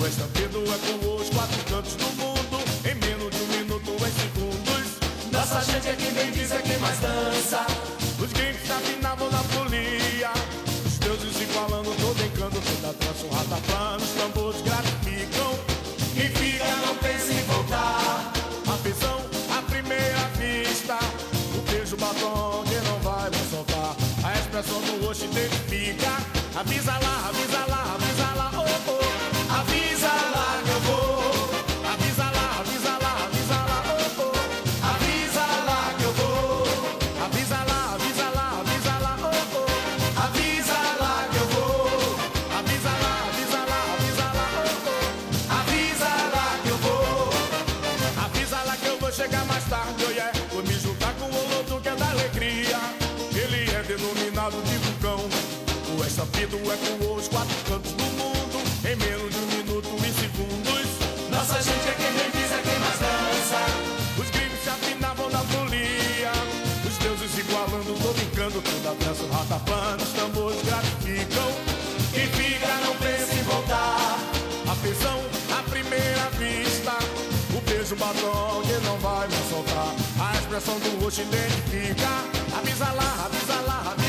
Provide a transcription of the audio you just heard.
O estampido é com os quatro cantos do mundo, em menos de um minuto, em segundos. Nossa gente é quem bem diz, é quem mais dança. Os gringos se afinavam na folia, os deuses igualando todo encanto, toda dança, um ratapã, os tambores gratificam. Quem fica não pensa em voltar. A visão, a primeira vista, o beijo, batom que não vai mais soltar. A expressão do rosto identifica. Avisa lá, avisa lá, avisa lá, oh, oh. Avisa lá que eu vou. Avisa lá, avisa lá, avisa lá, oh, oh. Avisa lá que eu vou. Avisa lá, avisa lá, avisa lá, oh, oh. Avisa lá que eu vou. Avisa lá, avisa lá, avisa lá, oh, oh. Avisa lá que eu vou. Avisa lá que eu vou chegar mais tarde, oh yeah. Vou me juntar com o outro que é da alegria. Ele é denominado de vulcão. O estampido é com os quatro cantos do mundo, em menos de um minuto e segundos. Nossa gente é quem bem diz, é quem mais dança. Os gringos se afinavam na folia, os deuses igualando todo encanto, toda dança, ratapã, os tambores gratificam. Quem fica não pensa em voltar. A visão, a primeira vista, o beijo, batom que não vai mais soltar. A expressão do rosto identifica. Avisa lá, avisa lá, avisa lá.